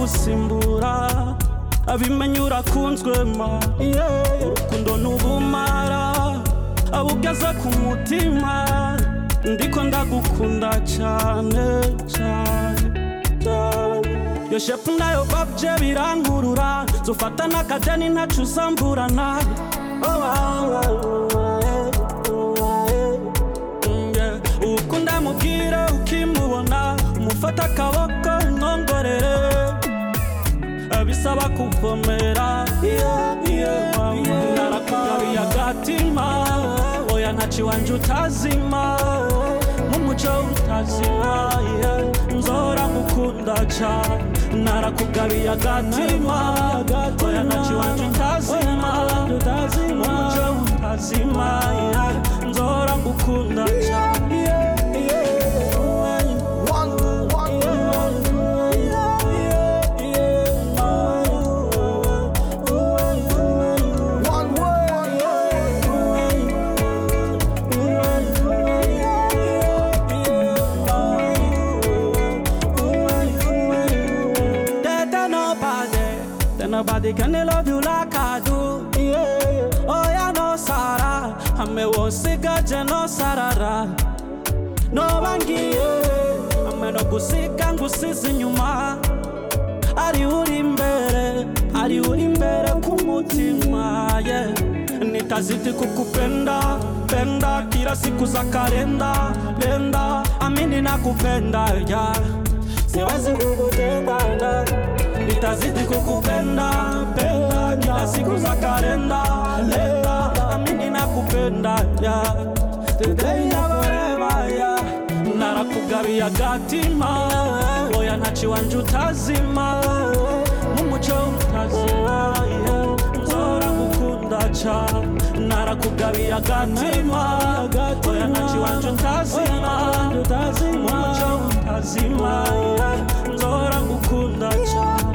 gusimbura abimenye urakunzwe ma urukundo n'ubumara abugeza ku mutima ndiko ndagukunda cyane yo shepu nayo babje birankurura zufata n'akajani ntacu uzamburana ukunda mubwira ukimubona umufata akaboko umwongorere bisaba kuvomera narakugabiye agatima oya ntaci wanje utazima mumuco utazima nzora ngukunda cane narakugabiye agatima oya ntaci wanje utazima mumuco utazima nzora ngukunda cane Nobody can love you like I do. Oh yeah, no Sarah. Ame wosika jeno sarara. No bangi. Ame no gusika ngusizi nyuma. Ari uri mbere kumutima yeah. Nitazidi kukupenda penda kila siku za kalenda lenda amini nakupenda yeah. Siwezi kukutenda nitazidi kukupenda penda kila siku za kalenda lenda amini nakupenda yeah. Today na forever yeah. Narakugabiye agatima oya ntaci wanje utazima mumuco utazima yeah. Nzora ngukunda cane narakugabiye agatima oya ntaci wanje utazima mumuco utazima yeah. Nzora ngukunda cane